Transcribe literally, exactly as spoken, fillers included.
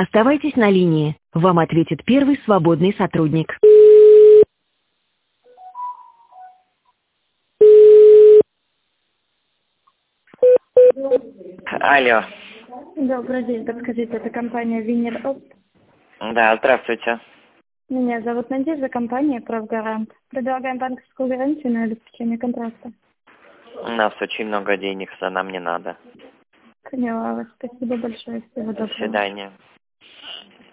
Оставайтесь на линии. Вам ответит первый свободный сотрудник. Алло. Добрый день, подскажите, это компания Винер Опт? Да, здравствуйте. Меня зовут Надежда, компания Правгарант. Предлагаем банковскую гарантию на обеспечение контракта. У нас очень много денег, за нам не надо. Поняла вас. Спасибо большое. Всего До доброго. свидания.